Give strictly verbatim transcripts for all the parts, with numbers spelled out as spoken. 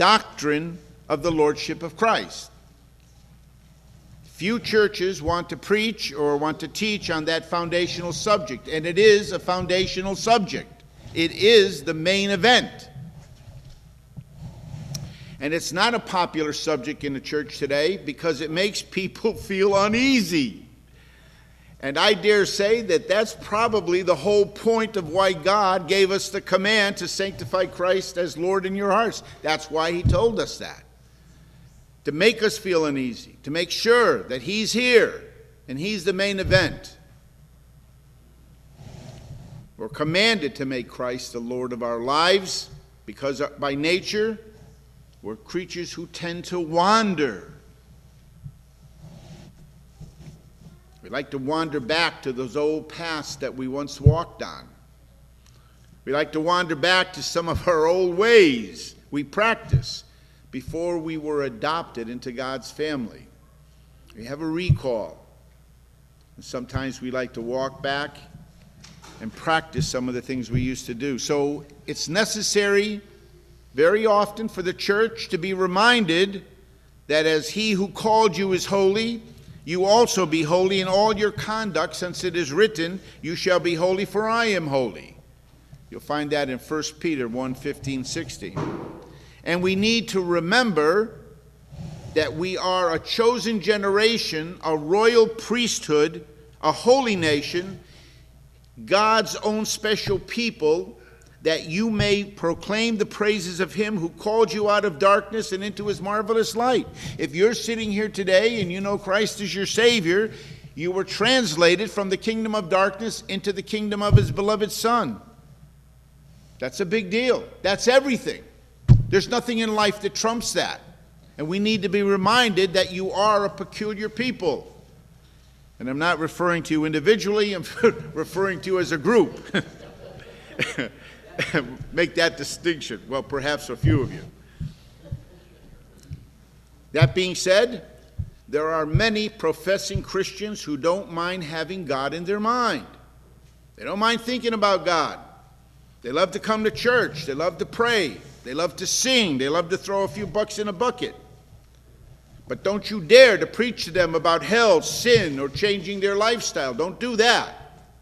doctrine of the Lordship of Christ. Few churches want to preach or want to teach on that foundational subject, and it is a foundational subject. It is the main event. And it's not a popular subject in the church today because it makes people feel uneasy. And I dare say that that's probably the whole point of why God gave us the command to sanctify Christ as Lord in your hearts. That's why he told us that. To make us feel uneasy, to make sure that he's here and he's the main event. We're commanded to make Christ the Lord of our lives because by nature we're creatures who tend to wander. We like to wander back to those old paths that we once walked on. We like to wander back to some of our old ways we practice before we were adopted into God's family. We have a recall. And sometimes we like to walk back and practice some of the things we used to do. So it's necessary very often for the church to be reminded that as he who called you is holy, you also be holy in all your conduct, since it is written, you shall be holy, for I am holy. You'll find that in First Peter one, fifteen, sixteen. And we need to remember that we are a chosen generation, a royal priesthood, a holy nation, God's own special people, that you may proclaim the praises of him who called you out of darkness and into his marvelous light. If you're sitting here today and you know Christ is your Savior, you were translated from the kingdom of darkness into the kingdom of his beloved Son. That's a big deal. That's everything. There's nothing in life that trumps that. And we need to be reminded that you are a peculiar people. And I'm not referring to you individually, I'm referring to you as a group. Make that distinction. Well, perhaps a few of you. That being said, there are many professing Christians who don't mind having God in their mind. They don't mind thinking about God. They love to come to church. They love to pray. They love to sing. They love to throw a few bucks in a bucket. But don't you dare to preach to them about hell, sin, or changing their lifestyle. Don't do that.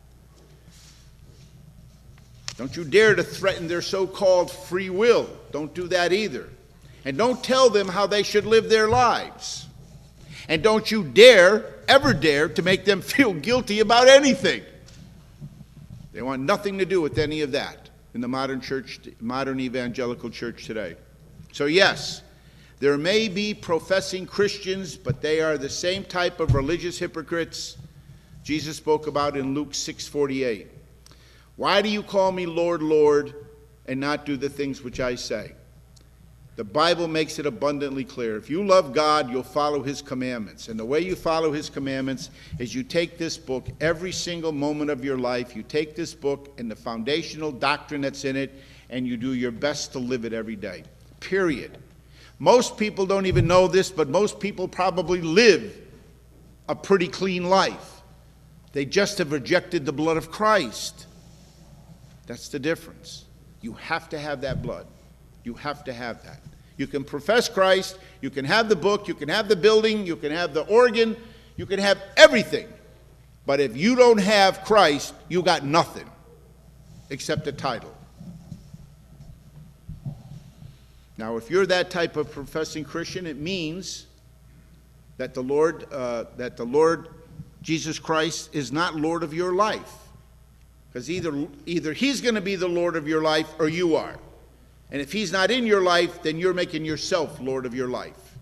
Don't you dare to threaten their so-called free will. Don't do that either. And don't tell them how they should live their lives. And don't you dare, ever dare, to make them feel guilty about anything. They want nothing to do with any of that in the modern church, modern evangelical church today. So yes, there may be professing Christians, but they are the same type of religious hypocrites Jesus spoke about in Luke six forty-eight. Why do you call me Lord, Lord, and not do the things which I say? The Bible makes it abundantly clear. If you love God, you'll follow his commandments. And the way you follow his commandments is you take this book every single moment of your life. You take this book and the foundational doctrine that's in it, and you do your best to live it every day. Period. Most people don't even know this, but most people probably live a pretty clean life. They just have rejected the blood of Christ. That's the difference. You have to have that blood. You have to have that. You can profess Christ, you can have the book, you can have the building, you can have the organ, you can have everything. But if you don't have Christ, you got nothing except a title. Now, if you're that type of professing Christian, it means that the Lord, uh, that the Lord Jesus Christ is not Lord of your life. Because either, either he's going to be the Lord of your life or you are. And if he's not in your life, then you're making yourself Lord of your life.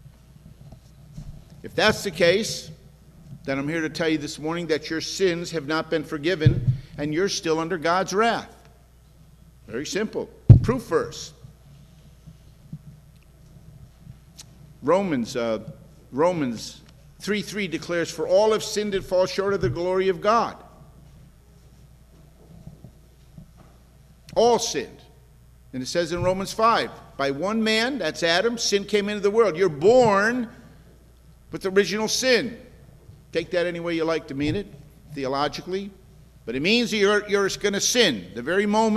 If that's the case, then I'm here to tell you this morning that your sins have not been forgiven and you're still under God's wrath. Very simple. Proof verse. Romans, uh, Romans three three declares, for all have sinned and fall short of the glory of God. All sinned. And it says in Romans five, by one man, that's Adam, sin came into the world. You're born with original sin. Take that any way you like to mean it, theologically. But it means you're, you're going to sin. The very moment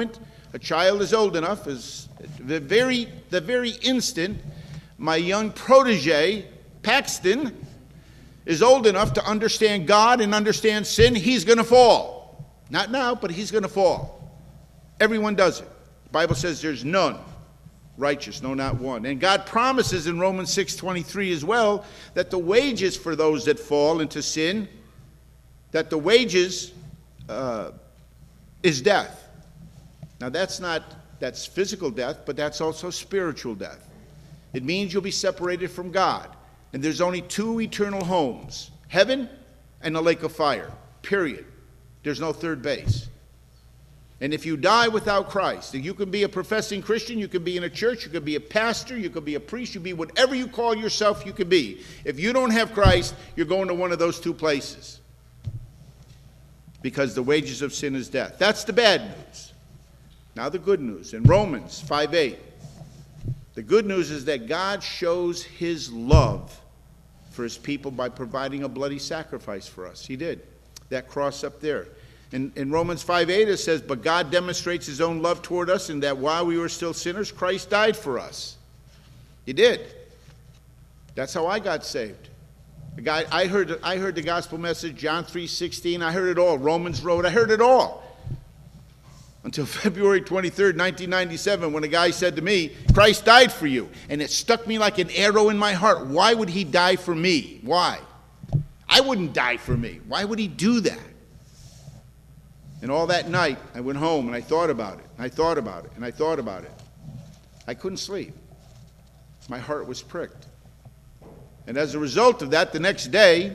a child is old enough, is the very, the very instant my young protege, Paxton, is old enough to understand God and understand sin, he's going to fall. Not now, but he's going to fall. Everyone does it. The Bible says there's none righteous, no, not one. And God promises in Romans six twenty-three as well that the wages for those that fall into sin, that the wages uh, is death. Now that's not, that's physical death, but that's also spiritual death. It means you'll be separated from God. And there's only two eternal homes, heaven and the lake of fire, period. There's no third base. And if you die without Christ, you can be a professing Christian, you can be in a church, you can be a pastor, you can be a priest, you can be whatever you call yourself, you can be. If you don't have Christ, you're going to one of those two places. Because the wages of sin is death. That's the bad news. Now the good news. In Romans five eight, the good news is that God shows his love for his people by providing a bloody sacrifice for us. He did. That cross up there. In, in Romans five eight it says, but God demonstrates his own love toward us in that while we were still sinners, Christ died for us. He did. That's how I got saved. The guy, I heard, I heard the gospel message, John three sixteen, I heard it all, Romans Road, I heard it all. Until February twenty-third, nineteen ninety-seven, when a guy said to me, Christ died for you. And it stuck me like an arrow in my heart. Why would he die for me? Why? I wouldn't die for me. Why would he do that? And all that night, I went home and I thought about it. And I thought about it. And I thought about it. I couldn't sleep. My heart was pricked. And as a result of that, the next day,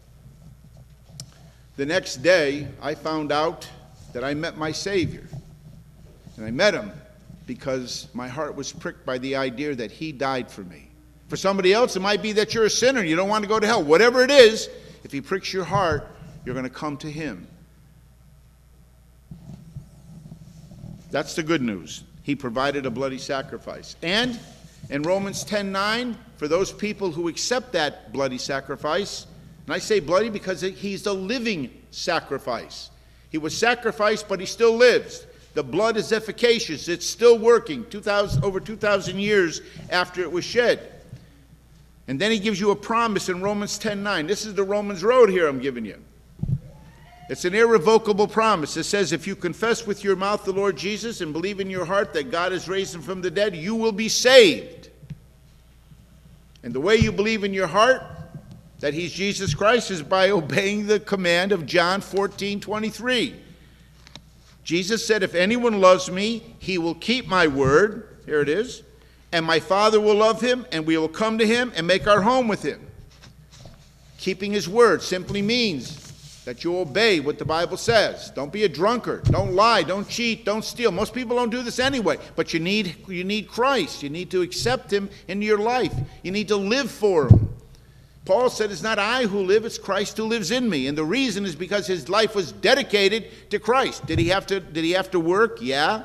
the next day, I found out that I met my Savior. And I met him because my heart was pricked by the idea that he died for me. For somebody else, it might be that you're a sinner and you don't want to go to hell. Whatever it is, if he pricks your heart, you're going to come to him. That's the good news. He provided a bloody sacrifice. And in Romans ten nine, for those people who accept that bloody sacrifice, and I say bloody because he's a living sacrifice. He was sacrificed, but he still lives. The blood is efficacious. It's still working two thousand, over two thousand years after it was shed. And then he gives you a promise in Romans ten nine. This is the Romans road here I'm giving you. It's an irrevocable promise. It says, if you confess with your mouth the Lord Jesus and believe in your heart that God has raised him from the dead, you will be saved. And the way you believe in your heart that he's Jesus Christ is by obeying the command of John fourteen twenty-three. Jesus said, if anyone loves me, he will keep my word. Here it is. And my Father will love him, and we will come to him and make our home with him. Keeping his word simply means that you obey what the Bible says. Don't be a drunkard. Don't lie. Don't cheat. Don't steal. Most people don't do this anyway. But you need, you need Christ. You need to accept him into your life. You need to live for him. Paul said, it's not I who live, it's Christ who lives in me. And the reason is because his life was dedicated to Christ. Did he have to, did he have to work? Yeah.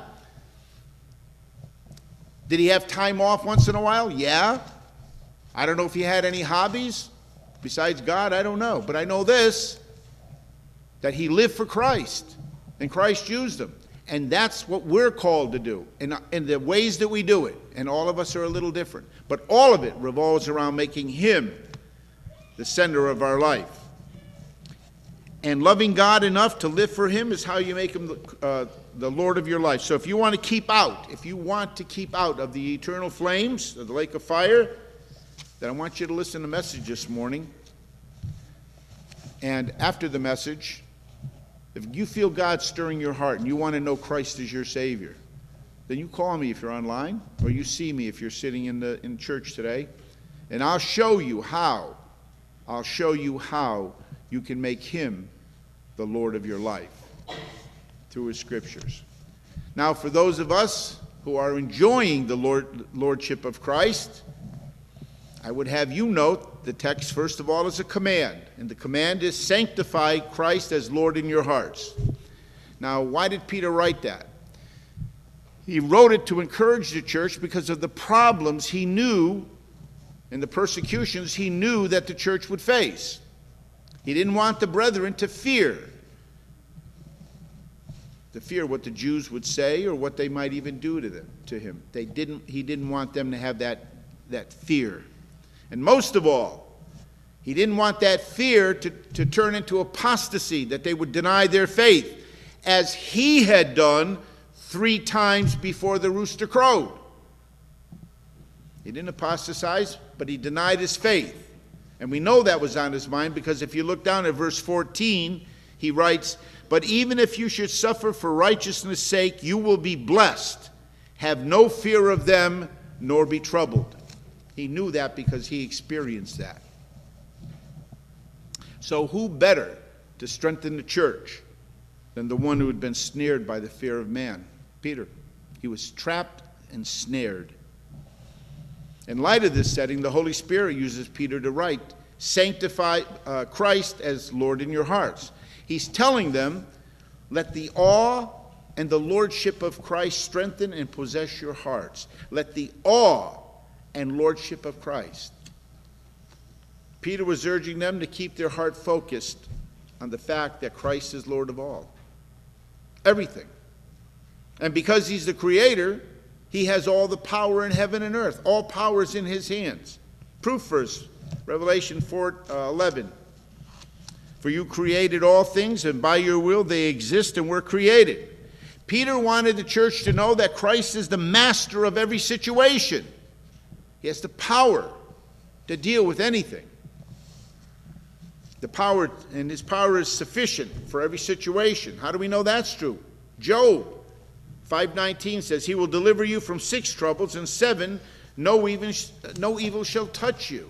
Did he have time off once in a while? Yeah. I don't know if he had any hobbies besides God. I don't know. But I know this, that he lived for Christ, and Christ used him. And that's what we're called to do, in, in the ways that we do it. And all of us are a little different. But all of it revolves around making him the center of our life. And loving God enough to live for him is how you make him the, uh, the Lord of your life. So if you want to keep out, if you want to keep out of the eternal flames of the lake of fire, then I want you to listen to the message this morning. And after the message, if you feel God stirring your heart and you want to know Christ as your Savior, then you call me if you're online, or you see me if you're sitting in the in church today, and I'll show you how. I'll show you how you can make him the Lord of your life through his scriptures. Now, for those of us who are enjoying the Lord, Lordship of Christ, I would have you note the text, first of all, is a command. And the command is sanctify Christ as Lord in your hearts. Now, why did Peter write that? He wrote it to encourage the church because of the problems he knew and the persecutions he knew that the church would face. He didn't want the brethren to fear. to fear what the Jews would say or what they might even do to them, to him. They didn't, he didn't want them to have that, that fear. And most of all, he didn't want that fear to, to turn into apostasy, that they would deny their faith, as he had done three times before the rooster crowed. He didn't apostatize, but he denied his faith. And we know that was on his mind, because if you look down at verse fourteen, he writes, "But even if you should suffer for righteousness' sake, you will be blessed. Have no fear of them, nor be troubled." He knew that because he experienced that. So who better to strengthen the church than the one who had been snared by the fear of man? Peter. He was trapped and snared. In light of this setting, the Holy Spirit uses Peter to write, "Sanctify uh, Christ as Lord in your hearts." He's telling them, let the awe and the lordship of Christ strengthen and possess your hearts. Let the awe and lordship of Christ. Peter was urging them to keep their heart focused on the fact that Christ is Lord of all. Everything. And because he's the creator, he has all the power in heaven and earth. All power is in his hands. Proof verse, Revelation four eleven. "For you created all things, and by your will they exist and were created." Peter wanted the church to know that Christ is the master of every situation. He has the power to deal with anything. The power, and his power is sufficient for every situation. How do we know that's true? Job five nineteen says, "He will deliver you from six troubles, and seven, no even no evil shall touch you."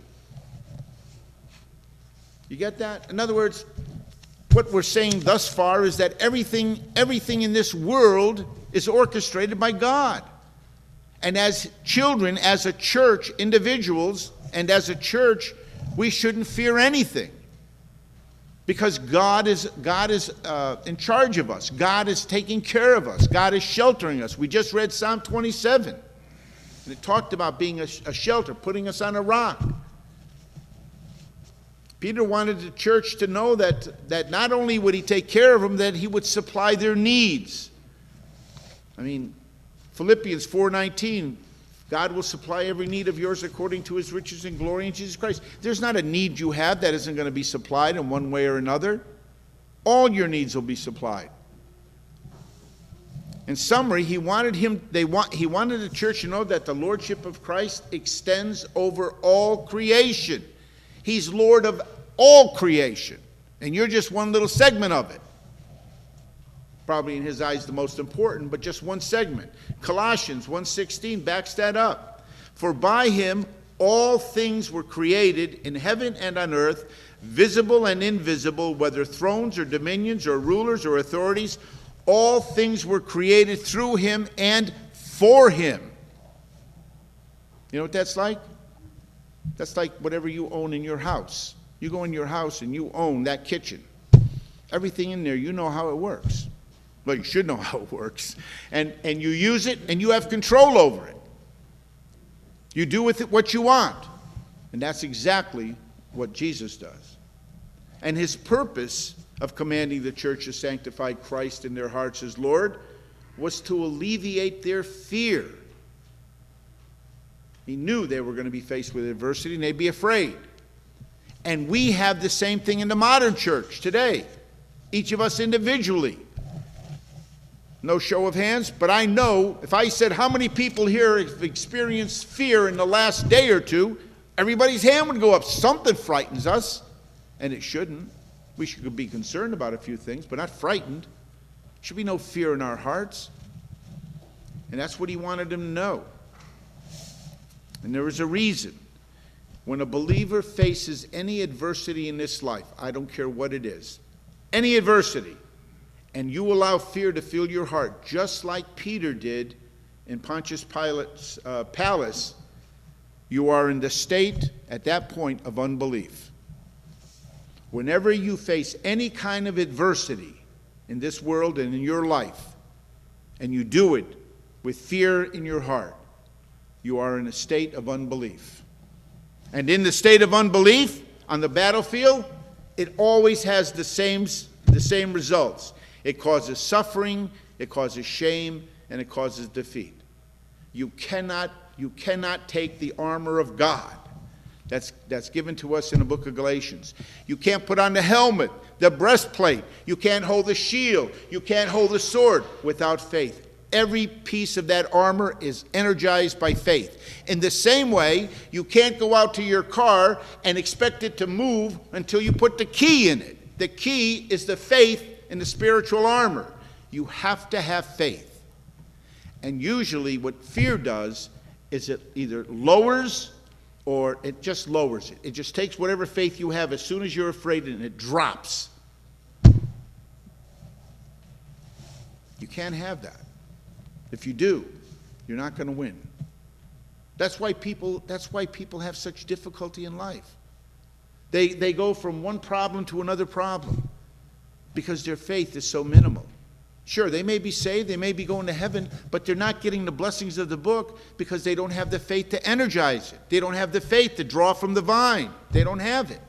You get that? In other words, what we're saying thus far is that everything, everything in this world is orchestrated by God. And as children, as a church, individuals, and as a church, we shouldn't fear anything. Because God is, God is uh, in charge of us. God is taking care of us. God is sheltering us. We just read Psalm twenty-seven. And it talked about being a, a shelter, putting us on a rock. Peter wanted the church to know that, that not only would he take care of them, that he would supply their needs. I mean, Philippians four nineteen, God will supply every need of yours according to his riches and glory in Jesus Christ. There's not a need you have that isn't going to be supplied in one way or another. All your needs will be supplied. In summary, he wanted him, they want, he wanted the church to know that the lordship of Christ extends over all creation. He's Lord of all creation, and you're just one little segment of it. Probably in his eyes the most important, but just one segment. Colossians one sixteen backs that up. "For by him all things were created in heaven and on earth, visible and invisible, whether thrones or dominions or rulers or authorities. All things were created through him and for him." You know what that's like? That's like whatever you own in your house. You go in your house and you own that kitchen. Everything in there, you know how it works. Well, you should know how it works. And, and you use it, and you have control over it. You do with it what you want. And that's exactly what Jesus does. And his purpose of commanding the church to sanctify Christ in their hearts as Lord was to alleviate their fear. He knew they were going to be faced with adversity, and they'd be afraid. And we have the same thing in the modern church today, each of us individually. No show of hands, but I know if I said how many people here have experienced fear in the last day or two, everybody's hand would go up. Something frightens us, and it shouldn't. We should be concerned about a few things, but not frightened. There should be no fear in our hearts. And that's what he wanted them to know. And there is a reason. When a believer faces any adversity in this life, I don't care what it is, any adversity, and you allow fear to fill your heart, just like Peter did in Pontius Pilate's uh, palace, you are in the state at that point of unbelief. Whenever you face any kind of adversity in this world and in your life, and you do it with fear in your heart, you are in a state of unbelief. And in the state of unbelief, on the battlefield, it always has the same, the same results. It causes suffering, it causes shame, and it causes defeat. You cannot, you cannot take the armor of God that's, that's given to us in the book of Galatians. You can't put on the helmet, the breastplate. You can't hold the shield. You can't hold the sword without faith. Every piece of that armor is energized by faith. In the same way, you can't go out to your car and expect it to move until you put the key in it. The key is the faith in the spiritual armor. You have to have faith. And usually what fear does is it either lowers or it just lowers it. It just takes whatever faith you have as soon as you're afraid and it drops. You can't have that. If you do, you're not going to win. That's why people, that's why people have such difficulty in life. They, they go from one problem to another problem because their faith is so minimal. Sure, they may be saved, they may be going to heaven, but they're not getting the blessings of the book because they don't have the faith to energize it. They don't have the faith to draw from the vine. They don't have it.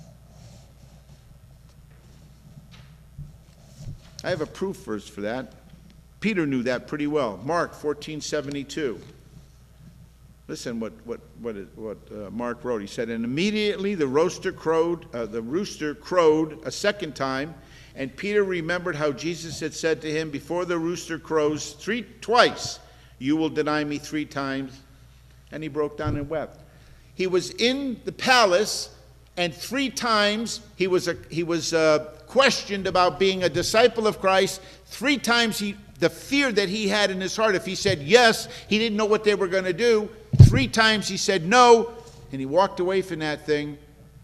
I have a proof verse for that. Peter knew that pretty well. Mark fourteen seventy-two. Listen what what what, it, what uh, Mark wrote. He said, "And immediately the rooster crowed, uh, the rooster crowed a second time, and Peter remembered how Jesus had said to him, 'Before the rooster crows three twice, you will deny me three times.' And he broke down and wept." He was in the palace, and three times he was a, he was uh, questioned about being a disciple of Christ. Three times he. The fear that he had in his heart, if he said yes, he didn't know what they were going to do. Three times he said no, and he walked away from that thing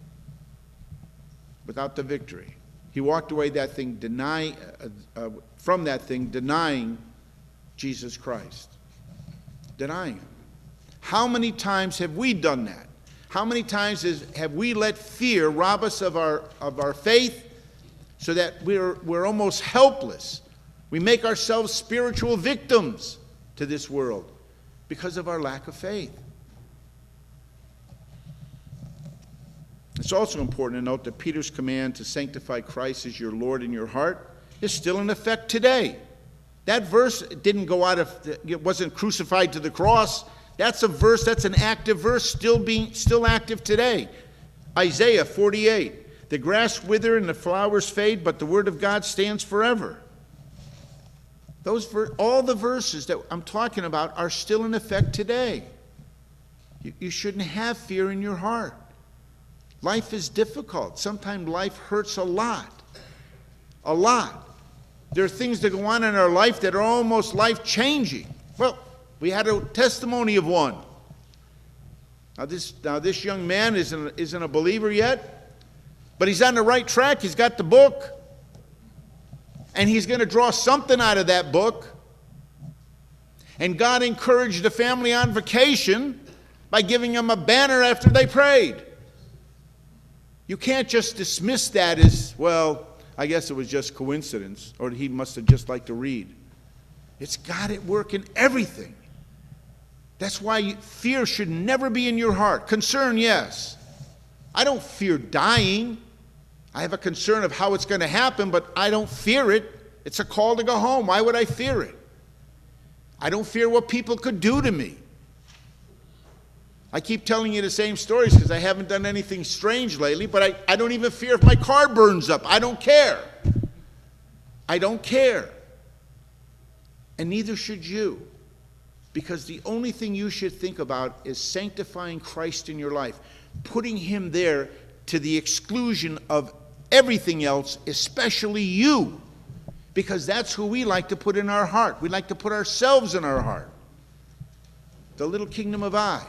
without the victory. He walked away that thing deny, uh, uh, from that thing denying Jesus Christ. Denying him. How many times have we done that? How many times is, have we let fear rob us of our, of our faith so that we're, we're almost helpless? We make ourselves spiritual victims to this world because of our lack of faith. It's also important to note that Peter's command to sanctify Christ as your Lord in your heart is still in effect today. That verse didn't go out of, it wasn't crucified to the cross. That's a verse, that's an active verse still being, still active today. Isaiah forty-eight, "The grass wither and the flowers fade, but the word of God stands forever." Those ver- all the verses that I'm talking about are still in effect today. You, you shouldn't have fear in your heart. Life is difficult. Sometimes life hurts a lot. A lot. There are things that go on in our life that are almost life-changing. Well, we had a testimony of one. Now this, now this young man isn't, isn't a believer yet, but he's on the right track. He's got the book. And he's going to draw something out of that book. And God encouraged the family on vacation by giving them a banner after they prayed. You can't just dismiss that as, well, I guess it was just coincidence, or he must have just liked to read. It's God at work in everything. That's why you, fear should never be in your heart. Concern, yes. I don't fear dying. I have a concern of how it's going to happen, but I don't fear it. It's a call to go home. Why would I fear it? I don't fear what people could do to me. I keep telling you the same stories because I haven't done anything strange lately, but I, I don't even fear if my car burns up. I don't care. I don't care. And neither should you, because the only thing you should think about is sanctifying Christ in your life, putting him there to the exclusion of everything else, especially you, because that's who we like to put in our heart. We like to put ourselves in our heart. The little kingdom of I.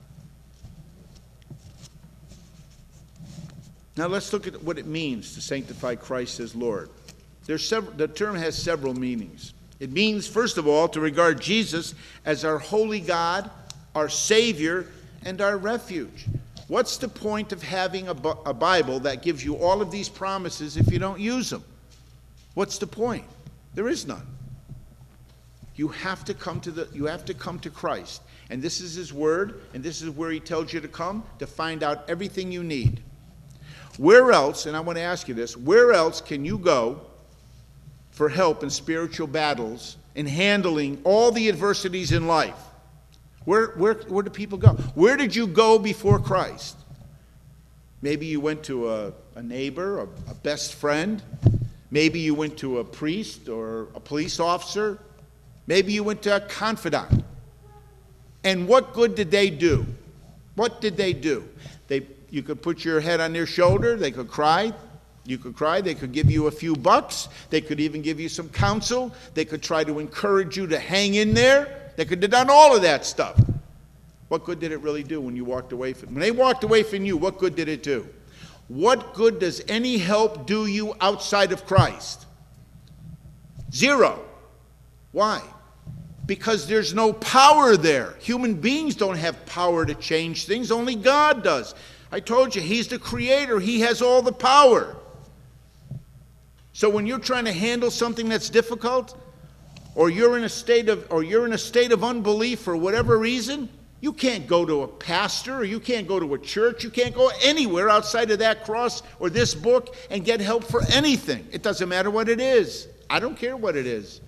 Now let's look at what it means to sanctify Christ as Lord. There's several, the term has several meanings. It means, first of all, to regard Jesus as our holy God, our Savior, and our refuge. What's the point of having a, a Bible that gives you all of these promises if you don't use them? What's the point? There is none. You have to come to the you have to come to Christ. And this is his word, and this is where he tells you to come to find out everything you need. Where else, and I want to ask you this, where else can you go for help in spiritual battles, in handling all the adversities in life, where, where, where do people go? Where did you go before Christ? Maybe you went to a, a neighbor, a, a best friend. Maybe you went to a priest or a police officer. Maybe you went to a confidant. And what good did they do? What did they do? They, you could put your head on their shoulder. They could cry. You could cry. They could give you a few bucks. They could even give you some counsel. They could try to encourage you to hang in there. They could have done all of that stuff. What good did it really do when you walked away from When they walked away from you, what good did it do? What good does any help do you outside of Christ? Zero. Why? Because there's no power there. Human beings don't have power to change things. Only God does. I told you, He's the creator. He has all the power. So when you're trying to handle something that's difficult, or you're in a state of, or you're in a state of unbelief for whatever reason, you can't go to a pastor, or you can't go to a church. You can't go anywhere outside of that cross or this book and get help for anything. It doesn't matter what it is. I don't care what it is.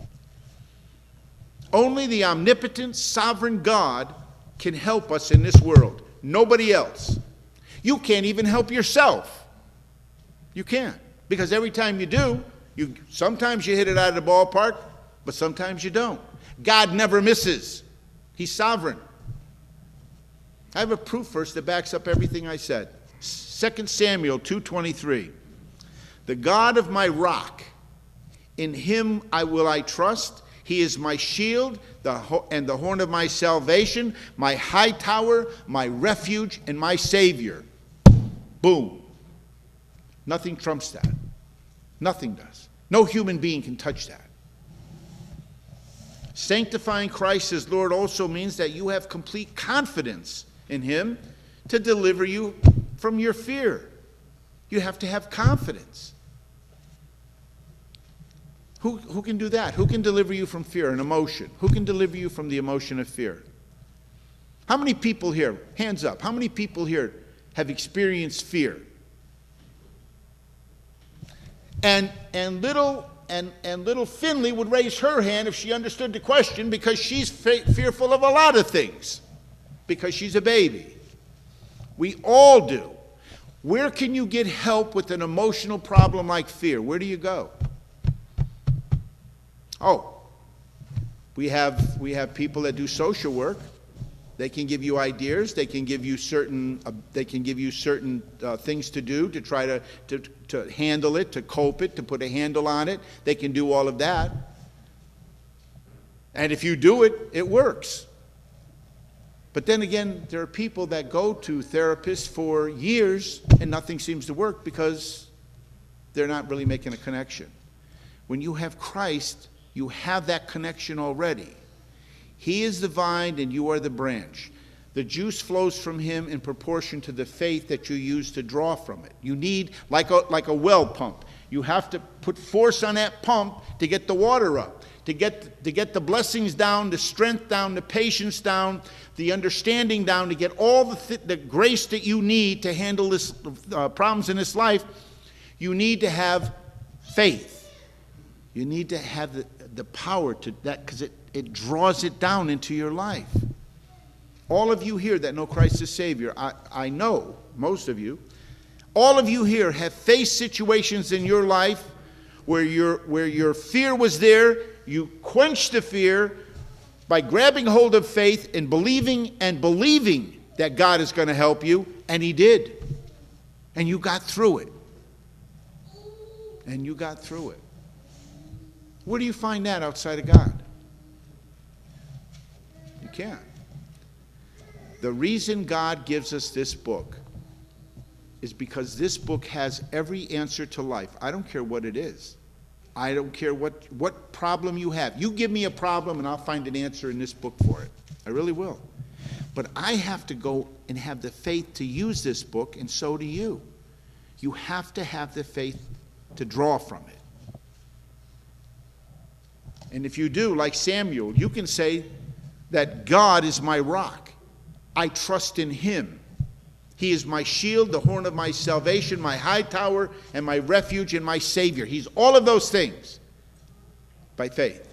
Only the omnipotent, sovereign God can help us in this world. Nobody else. You can't even help yourself. You can't. Because every time you do, you sometimes you hit it out of the ballpark, but sometimes you don't. God never misses. He's sovereign. I have a proof verse that backs up everything I said. Second Samuel two twenty-three. The God of my rock, in Him I will I trust. He is my shield the and the horn of my salvation, my high tower, my refuge, and my Savior. Boom. Nothing trumps that. Nothing does. No human being can touch that. Sanctifying Christ as Lord also means that you have complete confidence in Him to deliver you from your fear. You have to have confidence. Who, who can do that? Who can deliver you from fear and emotion? Who can deliver you from the emotion of fear? How many people here, hands up, how many people here have experienced fear? And, and little and, and little Finley would raise her hand if she understood the question, because she's fe- fearful of a lot of things, because she's a baby. We all do. Where can you get help with an emotional problem like fear? Where do you go? Oh, we have, we have people that do social work. They can give you ideas. They can give you certain, uh, they can give you certain uh, things to do to try to, to, to handle it, to cope it, to put a handle on it. They can do all of that. And if you do it, it works. But then again, there are people that go to therapists for years and nothing seems to work because they're not really making a connection. When you have Christ, you have that connection already. He is the vine and you are the branch. The juice flows from Him in proportion to the faith that you use to draw from it. You need, like a, like a well pump, you have to put force on that pump to get the water up, to get, to get the blessings down, the strength down, the patience down, the understanding down, to get all the, th- the grace that you need to handle this uh, problems in this life. You need to have faith. You need to have the, the power to that, because it, it draws it down into your life. All of you here that know Christ as Savior, I, I know, most of you, all of you here have faced situations in your life where your, where your fear was there. You quenched the fear by grabbing hold of faith and believing and believing that God is going to help you, and He did. And you got through it. And you got through it. Where do you find that outside of God? You can't. The reason God gives us this book is because this book has every answer to life. I don't care what it is. I don't care what, what problem you have. You give me a problem and I'll find an answer in this book for it. I really will. But I have to go and have the faith to use this book, and so do you. You have to have the faith to draw from it. And if you do, like Samuel, you can say that God is my rock. I trust in Him. He is my shield, the horn of my salvation, my high tower, and my refuge and my Savior. He's all of those things. By faith.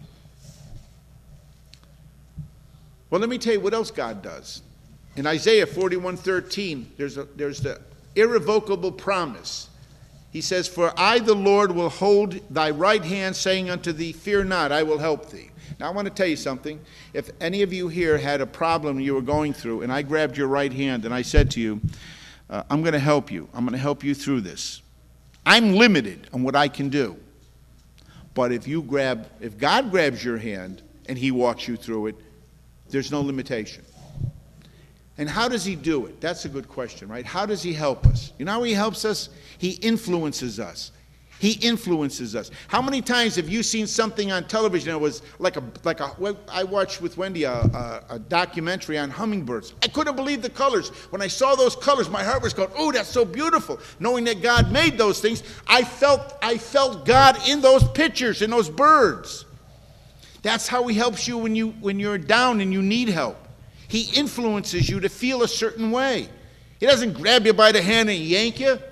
Well, let me tell you what else God does. In Isaiah forty-one thirteen, there's, a, there's the irrevocable promise. He says, "For I, the Lord, will hold thy right hand, saying unto thee, Fear not, I will help thee." Now, I want to tell you something. If any of you here had a problem you were going through, and I grabbed your right hand and I said to you, uh, I'm going to help you. I'm going to help you through this. I'm limited on what I can do. But if you grab, if God grabs your hand and he walks you through it, there's no limitation. And how does he do it? That's a good question, right? How does he help us? You know how he helps us? He influences us. He influences us. How many times have you seen something on television that was like a, like a, I watched with Wendy a, a, a documentary on hummingbirds. I couldn't believe the colors. When I saw those colors, my heart was going, oh, that's so beautiful. Knowing that God made those things, I felt, I felt God in those pictures, in those birds. That's how he helps you when, you when you're down and you need help. He influences you to feel a certain way. He doesn't grab you by the hand and yank you.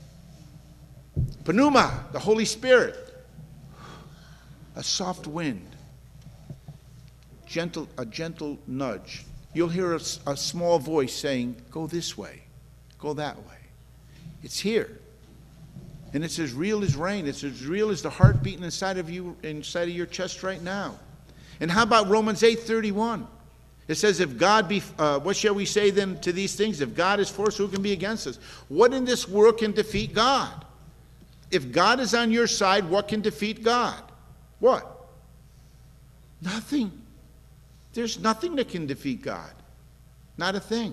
Pneuma, the Holy Spirit, a soft wind, gentle, a gentle nudge. You'll hear a, a small voice saying, go this way, go that way. It's here. And it's as real as rain. It's as real as the heart beating inside of you, inside of your chest right now. And how about Romans eight thirty-one? It says, if God be, uh, what shall we say then to these things? If God is for us, who can be against us? What in this world can defeat God? If God is on your side, what can defeat God? What? Nothing. There's nothing that can defeat God. Not a thing.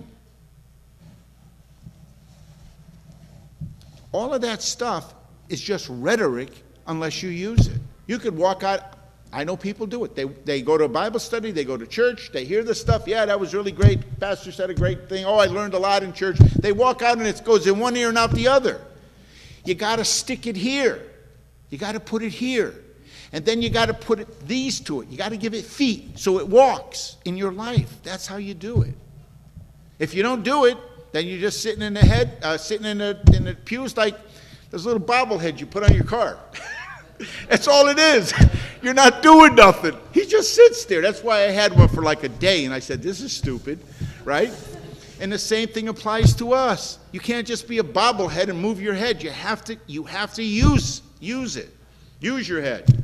All of that stuff is just rhetoric unless you use it. You could walk out. I know people do it. They, they go to a Bible study, they go to church, they hear this stuff. Yeah, that was really great. Pastor said a great thing. Oh, I learned a lot in church. They walk out and it goes in one ear and out the other. You got to stick it here. You got to put it here. And then you got to put it, these to it. You got to give it feet so it walks in your life. That's how you do it. If you don't do it, then you're just sitting in the head, uh, sitting in the, in the pews like those little bobbleheads you put on your car. That's all it is. You're not doing nothing. He just sits there. That's why I had one for like a day, and I said, this is stupid, right? And the same thing applies to us. You can't just be a bobblehead and move your head. You have to, you have to use, use it. Use your head.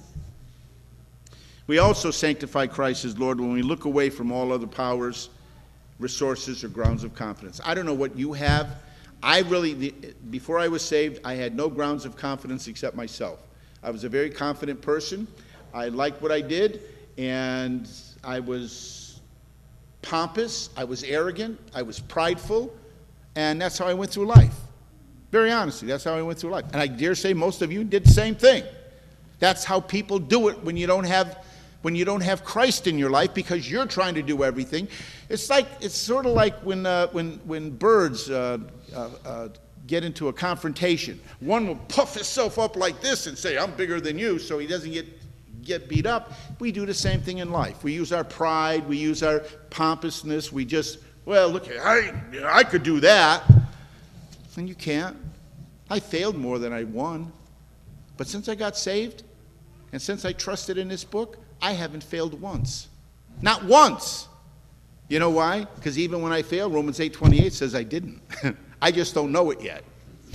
We also sanctify Christ as Lord when we look away from all other powers, resources, or grounds of confidence. I don't know what you have. I really, before I was saved, I had no grounds of confidence except myself. I was a very confident person. I liked what I did, and I was pompous, I was arrogant, I was prideful, and that's how I went through life. Very honestly, that's how I went through life. And I dare say most of you did the same thing. That's how people do it when you don't have when you don't have Christ in your life because you're trying to do everything. It's like it's sort of like when uh, when when birds uh, uh, uh, get into a confrontation. One will puff himself up like this and say, "I'm bigger than you," so he doesn't get get beat up. We do the same thing in life. We use our pride, we use our pompousness, we just, well, look, I, I could do that. And you can't. I failed more than I won. But since I got saved, and since I trusted in this book, I haven't failed once. Not once. You know why? Because even when I failed, Romans eight twenty-eight says I didn't. I just don't know it yet.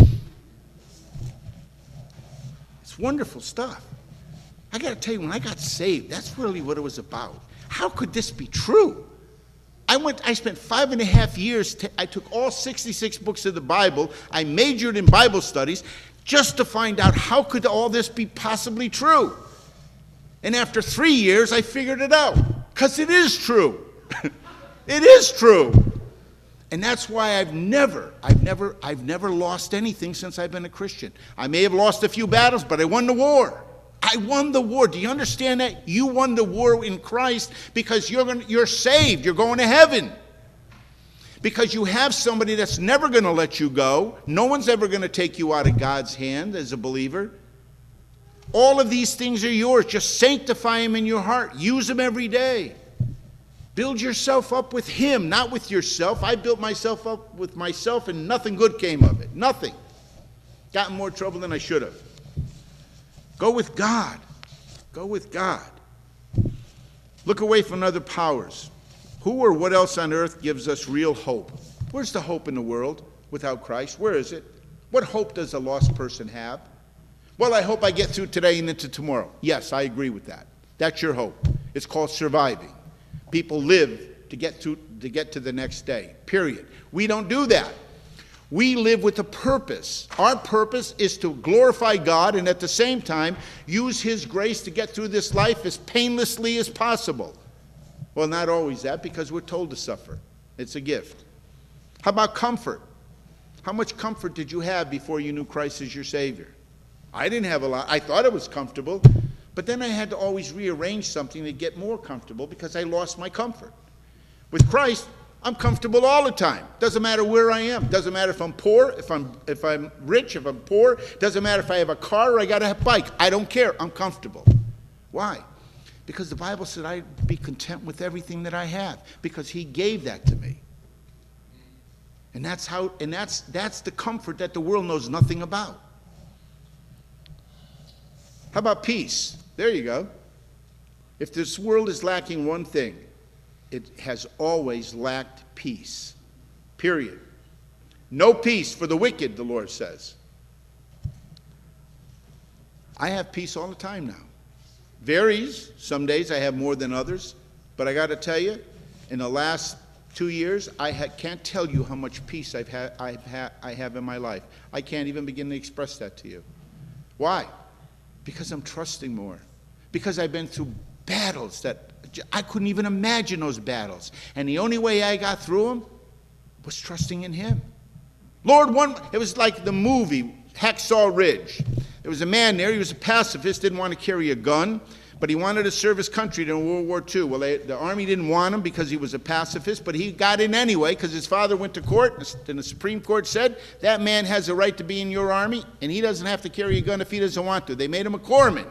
It's wonderful stuff. I got to tell you, when I got saved, that's really what it was about. How could this be true? I went. I spent five and a half years. T- I took all sixty-six books of the Bible. I majored in Bible studies just to find out how could all this be possibly true. And after three years, I figured it out. Because it is true. It is true. And that's why I've never, I've never, I've never lost anything since I've been a Christian. I may have lost a few battles, but I won the war. I won the war. Do you understand that? You won the war in Christ because you're going, you're saved. You're going to heaven. Because you have somebody that's never going to let you go. No one's ever going to take you out of God's hand as a believer. All of these things are yours. Just sanctify them in your heart. Use them every day. Build yourself up with Him, not with yourself. I built myself up with myself and nothing good came of it. Nothing. Got in more trouble than I should have. Go with God. Go with God. Look away from other powers. Who or what else on earth gives us real hope? Where's the hope in the world without Christ? Where is it? What hope does a lost person have? Well, I hope I get through today and into tomorrow. Yes, I agree with that. That's your hope. It's called surviving. People live to get to, to get to the next day, period. We don't do that. We live with a purpose. Our purpose is to glorify God and at the same time use His grace to get through this life as painlessly as possible. Well, not always that, because we're told to suffer. It's a gift. How about comfort? How much comfort did you have before you knew Christ as your Savior? I didn't have a lot. I thought it was comfortable, but then I had to always rearrange something to get more comfortable because I lost my comfort. With Christ, I'm comfortable all the time. Doesn't matter where I am. Doesn't matter if I'm poor, if I'm if I'm rich, if I'm poor. Doesn't matter if I have a car or I got a bike. I don't care. I'm comfortable. Why? Because the Bible said I'd be content with everything that I have because He gave that to me. And that's how and that's that's the comfort that the world knows nothing about. How about peace? There you go. If this world is lacking one thing, it has always lacked peace. Period. No peace for the wicked, the Lord says. I have peace all the time now. Varies. Some days I have more than others. But I got to tell you, in the last two years, I ha- can't tell you how much peace I've ha- I've ha- I have in my life. I can't even begin to express that to you. Why? Because I'm trusting more. Because I've been through battles that I couldn't even imagine those battles. And the only way I got through them was trusting in Him. Lord, one, it was like the movie Hacksaw Ridge. There was a man there, he was a pacifist, didn't want to carry a gun, but he wanted to serve his country during World War Two. Well, they, the army didn't want him because he was a pacifist, but he got in anyway because his father went to court, and the Supreme Court said, that man has a right to be in your army, and he doesn't have to carry a gun if he doesn't want to. They made him a corpsman.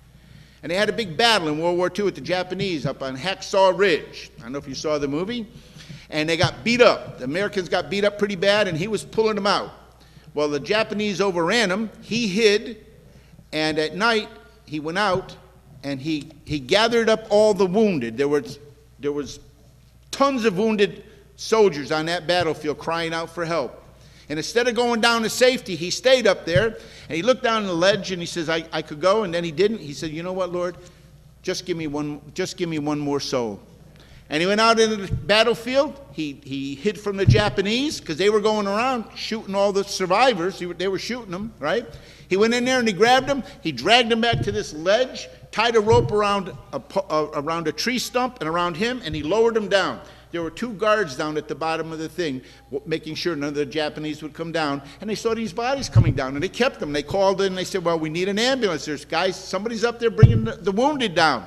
And they had a big battle in World War Two with the Japanese up on Hacksaw Ridge. I don't know if you saw the movie. And they got beat up. The Americans got beat up pretty bad, and he was pulling them out. Well, the Japanese overran him. He hid, and at night he went out, and he, he gathered up all the wounded. There was, there was tons of wounded soldiers on that battlefield crying out for help. And instead of going down to safety, he stayed up there, and he looked down the ledge, and he says, I, I could go, and then he didn't. He said, you know what, Lord? Just give me one, just give me one more soul. And he went out into the battlefield. He, he hid from the Japanese, because they were going around shooting all the survivors. He, they were shooting them, right? He went in there, and he grabbed them. He dragged them back to this ledge, tied a rope around a, uh, around a tree stump and around him, and he lowered them down. There were two guards down at the bottom of the thing, making sure none of the Japanese would come down. And they saw these bodies coming down, and they kept them. They called in, and they said, well, we need an ambulance. There's guys, somebody's up there bringing the, the wounded down.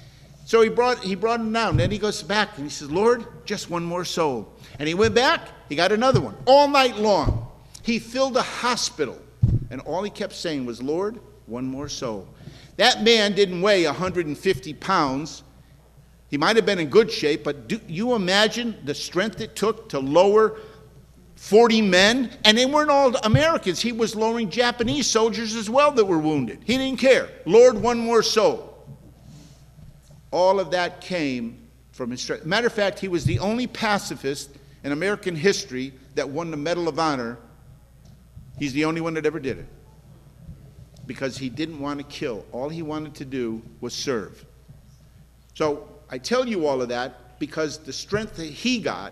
So he brought, he brought them down. Then he goes back, and he says, Lord, just one more soul. And he went back. He got another one. All night long, he filled a hospital. And all he kept saying was, Lord, one more soul. That man didn't weigh one hundred fifty pounds. He might have been in good shape, but do you imagine the strength it took to lower forty men? And they weren't all Americans. He was lowering Japanese soldiers as well that were wounded. He didn't care. Lord, one more soul. All of that came from his strength. Matter of fact, he was the only pacifist in American history that won the Medal of Honor. He's the only one that ever did it. Because he didn't want to kill. All he wanted to do was serve. So I tell you all of that because the strength that he got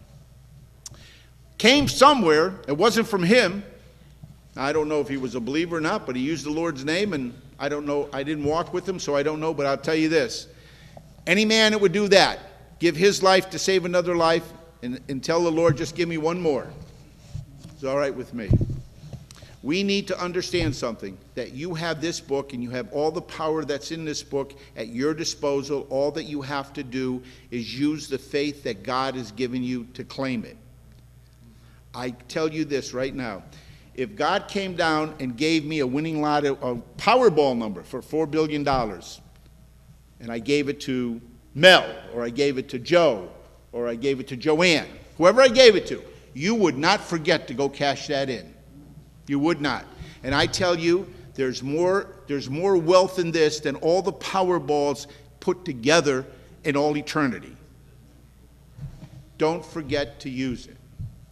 came somewhere. It wasn't from him. I don't know if he was a believer or not, but he used the Lord's name, and I don't know. I didn't walk with him, so I don't know, but I'll tell you this. Any man that would do that, give his life to save another life, and, and tell the Lord, just give me one more, it's all right with me. We need to understand something, that you have this book and you have all the power that's in this book at your disposal. All that you have to do is use the faith that God has given you to claim it. I tell you this right now. If God came down and gave me a winning lotto, a Powerball number for four billion dollars, and I gave it to Mel, or I gave it to Joe, or I gave it to Joanne, whoever I gave it to, you would not forget to go cash that in. You would not. And I tell you there's more, there's more wealth in this than all the Powerballs put together in all eternity. Don't forget to use it.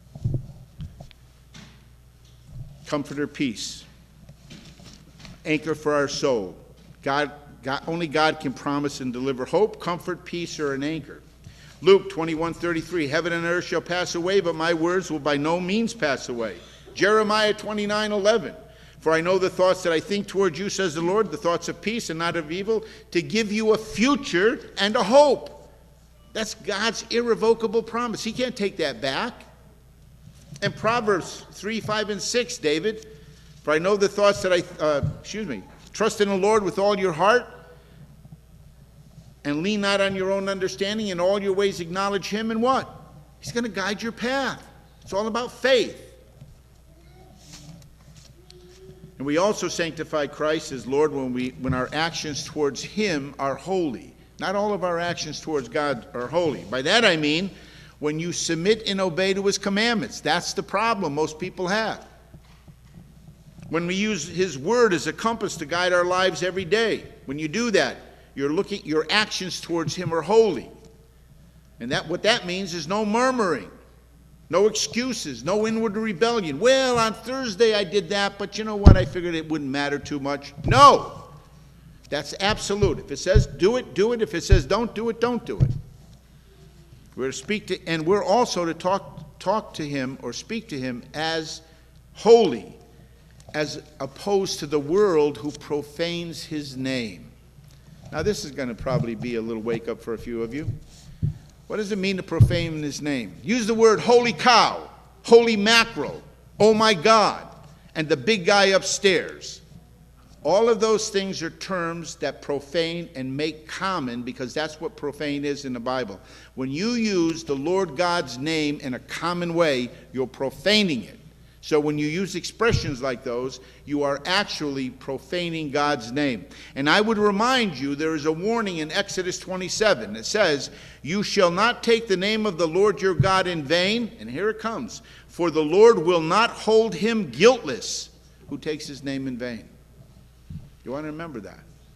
Comforter, peace. Anchor for our soul. God, God, only God can promise and deliver hope, comfort, peace, or an anchor. Luke twenty-one thirty-three, heaven and earth shall pass away, but my words will by no means pass away. Jeremiah twenty-nine eleven, for I know the thoughts that I think toward you, says the Lord, the thoughts of peace and not of evil, to give you a future and a hope. That's God's irrevocable promise. He can't take that back. And Proverbs three, five, and six, David, for I know the thoughts that I, uh, excuse me, trust in the Lord with all your heart, and lean not on your own understanding. In all your ways acknowledge him, and what? He's going to guide your path. It's all about faith. And we also sanctify Christ as Lord when we when our actions towards him are holy. Not all of our actions towards God are holy. By that I mean when you submit and obey to his commandments. That's the problem most people have. When we use his word as a compass to guide our lives every day, when you do that, you're looking, your actions towards him are holy. And that what that means is no murmuring, no excuses, no inward rebellion. Well, on Thursday I did that, but you know what? I figured it wouldn't matter too much. No! That's absolute. If it says do it, do it. If it says don't do it, don't do it. We're to speak to, and we're also to talk, talk to him or speak to him as holy, as opposed to the world who profanes his name. Now this is going to probably be a little wake up for a few of you. What does it mean to profane his name? Use the word holy cow, holy mackerel, oh my God, and the big guy upstairs. All of those things are terms that profane and make common, because that's what profane is in the Bible. When you use the Lord God's name in a common way, you're profaning it. So when you use expressions like those, you are actually profaning God's name. And I would remind you, there is a warning in Exodus twenty-seven that says, you shall not take the name of the Lord your God in vain. And here it comes. For the Lord will not hold him guiltless who takes his name in vain. You want to remember that.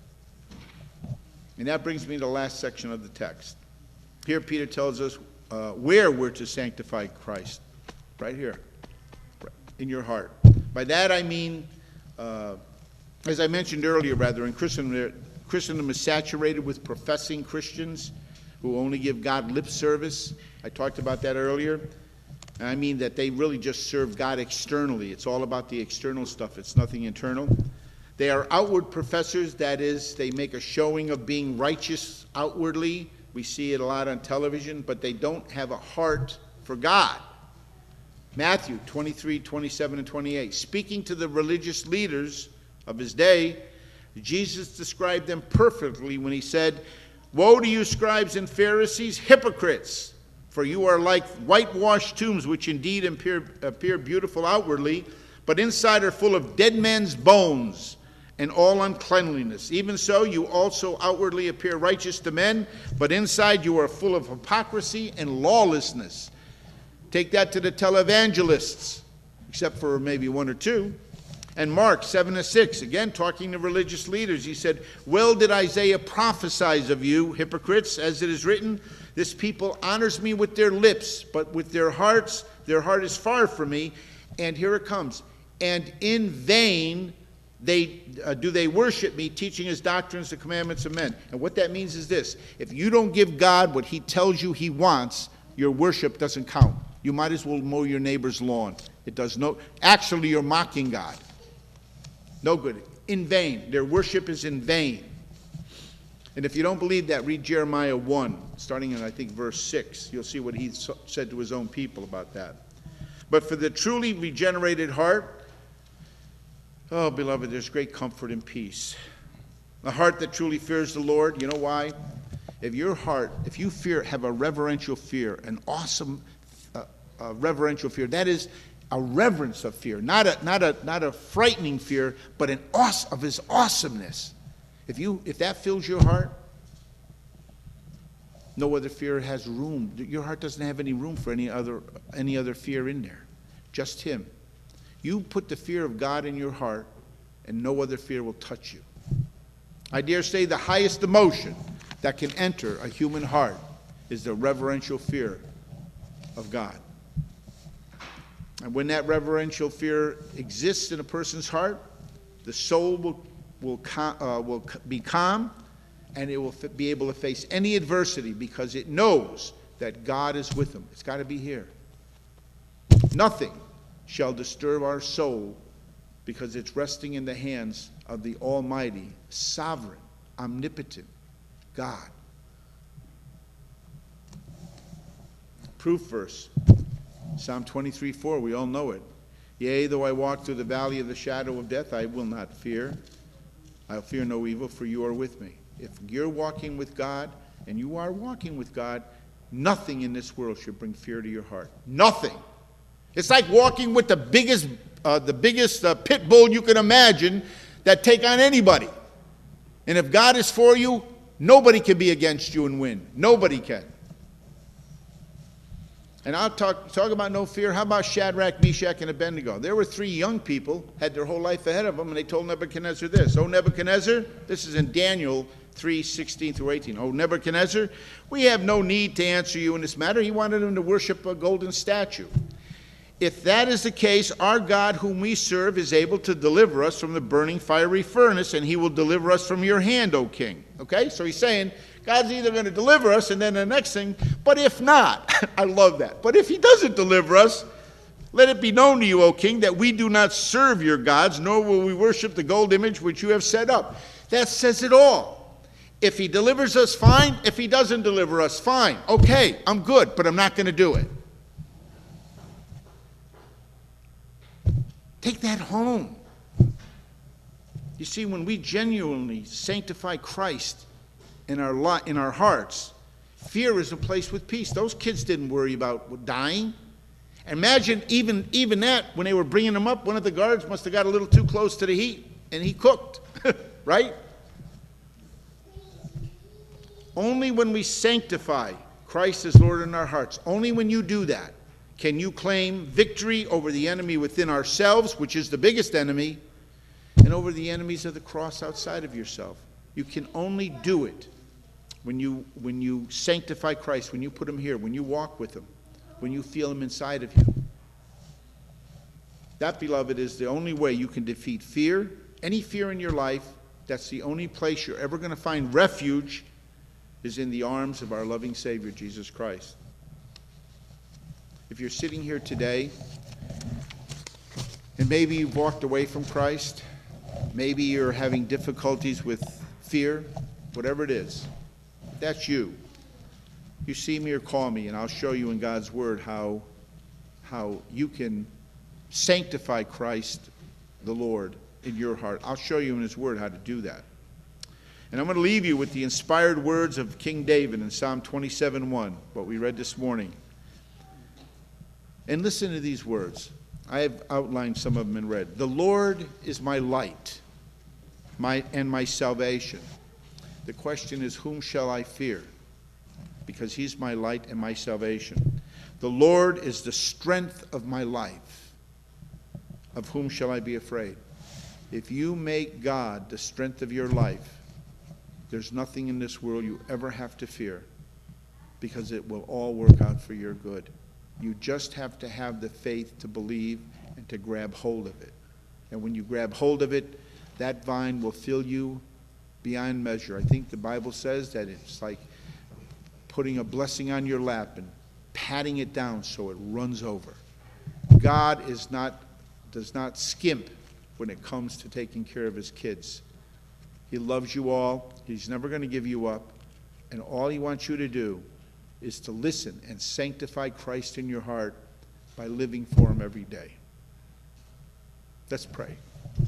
And that brings me to the last section of the text. Here Peter tells us uh, where we're to sanctify Christ. Right here. In your heart. By that I mean, uh, as I mentioned earlier, rather, in Christendom, Christendom is saturated with professing Christians who only give God lip service. I talked about that earlier. And I mean that they really just serve God externally. It's all about the external stuff. It's nothing internal. They are outward professors, that is, they make a showing of being righteous outwardly. We see it a lot on television, but they don't have a heart for God. Matthew twenty-three, twenty-seven, and twenty-eight. Speaking to the religious leaders of his day, Jesus described them perfectly when he said, woe to you, scribes and Pharisees, hypocrites! For you are like whitewashed tombs, which indeed appear, appear beautiful outwardly, but inside are full of dead men's bones and all uncleanliness. Even so, you also outwardly appear righteous to men, but inside you are full of hypocrisy and lawlessness. Take that to the televangelists, except for maybe one or two. And Mark seven to six, again talking to religious leaders, he said, well did Isaiah prophesy of you, hypocrites, as it is written, this people honors me with their lips, but with their hearts, their heart is far from me. And here it comes. And in vain they uh, do they worship me, teaching his doctrines, the commandments of men. And what that means is this. If you don't give God what he tells you he wants, your worship doesn't count. You might as well mow your neighbor's lawn. It does no, actually you're mocking God. No good. In vain. Their worship is in vain. And if you don't believe that, read Jeremiah one, starting in, I think, verse six. You'll see what he said to his own people about that. But for the truly regenerated heart, oh, beloved, there's great comfort and peace. A heart that truly fears the Lord, you know why? If your heart, if you fear, have a reverential fear, an awesome uh, uh, reverential fear, that is a reverence of fear, not a, not a, not a frightening fear, but an awesome, of his awesomeness. If you, if that fills your heart, no other fear has room. Your heart doesn't have any room for any other, any other fear in there. Just him. You put the fear of God in your heart, and no other fear will touch you. I dare say the highest emotion that can enter a human heart is the reverential fear of God. And when that reverential fear exists in a person's heart, the soul will, will, uh, will be calm, and it will be able to face any adversity because it knows that God is with them. It's got to be here. Nothing shall disturb our soul because it's resting in the hands of the Almighty, sovereign, omnipotent God. Proof verse, Psalm twenty-three four, we all know it. Yea, though I walk through the valley of the shadow of death, I will not fear. I'll fear no evil, for you are with me. If you're walking with God, and you are walking with God, nothing in this world should bring fear to your heart. Nothing. It's like walking with the biggest, uh, the biggest uh, pit bull you can imagine that take on anybody. And if God is for you, nobody can be against you and win. Nobody can. And I'll talk, talk about no fear. How about Shadrach, Meshach, and Abednego? There were three young people, had their whole life ahead of them, and they told Nebuchadnezzar this. Oh, Nebuchadnezzar, this is in Daniel three sixteen through eighteen. Oh, Nebuchadnezzar, we have no need to answer you in this matter. He wanted them to worship a golden statue. If that is the case, our God whom we serve is able to deliver us from the burning fiery furnace, and he will deliver us from your hand, O king. Okay, so he's saying, God's either going to deliver us, and then the next thing, but if not, I love that. But if he doesn't deliver us, let it be known to you, O king, that we do not serve your gods, nor will we worship the gold image which you have set up. That says it all. If he delivers us, fine. If he doesn't deliver us, fine. Okay, I'm good, but I'm not going to do it. Take that home. You see, when we genuinely sanctify Christ in our li- in our hearts, fear is replaced with peace. Those kids didn't worry about dying. Imagine even, even that, when they were bringing them up, one of the guards must have got a little too close to the heat, and he cooked, right? Only when we sanctify Christ as Lord in our hearts, only when you do that, can you claim victory over the enemy within ourselves, which is the biggest enemy, and over the enemies of the cross outside of yourself. You can only do it when you, when you sanctify Christ, when you put him here, when you walk with him, when you feel him inside of you. That, beloved, is the only way you can defeat fear. Any fear in your life, that's the only place you're ever going to find refuge, is in the arms of our loving Savior, Jesus Christ. If you're sitting here today, and maybe you've walked away from Christ, maybe you're having difficulties with fear, whatever it is, if that's you. You see me or call me, and I'll show you in God's Word how, how you can sanctify Christ the Lord in your heart. I'll show you in His Word how to do that. And I'm going to leave you with the inspired words of King David in Psalm twenty-seven one, what we read this morning. And listen to these words. I have outlined some of them in red. The Lord is my light my, and my salvation. The question is, whom shall I fear? Because he's my light and my salvation. The Lord is the strength of my life. Of whom shall I be afraid? If you make God the strength of your life, there's nothing in this world you ever have to fear, because it will all work out for your good. You just have to have the faith to believe and to grab hold of it. And when you grab hold of it, that vine will fill you beyond measure. I think the Bible says that it's like putting a blessing on your lap and patting it down so it runs over. God is not, does not skimp when it comes to taking care of his kids. He loves you all. He's never going to give you up. And all he wants you to do is to listen and sanctify Christ in your heart by living for him every day. Let's pray.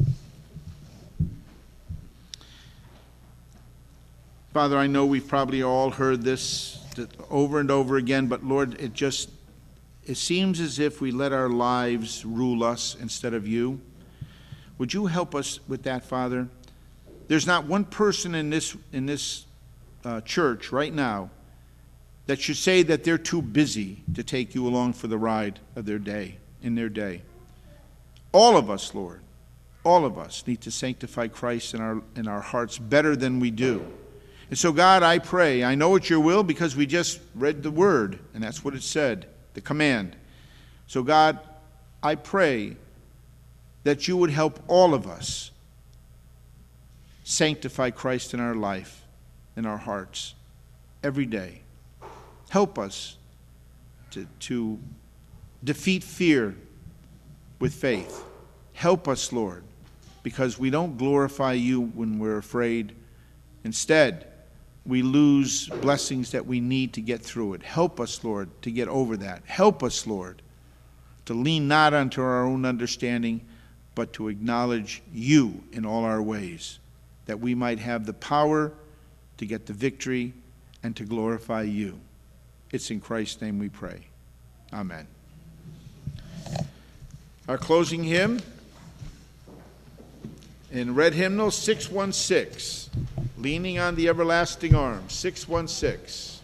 Father, I know we've probably all heard this over and over again, but Lord, it just, it seems as if we let our lives rule us instead of you. Would you help us with that, Father? There's not one person in this, in this uh, church right now that should say that they're too busy to take you along for the ride of their day, in their day. All of us, Lord, All of us need to sanctify Christ in our, in our hearts better than we do. And so, God, I pray, I know it's your will because we just read the word, and that's what it said, the command. So, God, I pray that you would help all of us sanctify Christ in our life, in our hearts, every day. Help us to, to defeat fear with faith. Help us, Lord, because we don't glorify you when we're afraid. Instead, we lose blessings that we need to get through it. Help us, Lord, to get over that. Help us, Lord, to lean not unto our own understanding, but to acknowledge you in all our ways, that we might have the power to get the victory and to glorify you. It's in Christ's name we pray. Amen. Our closing hymn in Red Hymnal six one six, Leaning on the Everlasting Arms, six one six.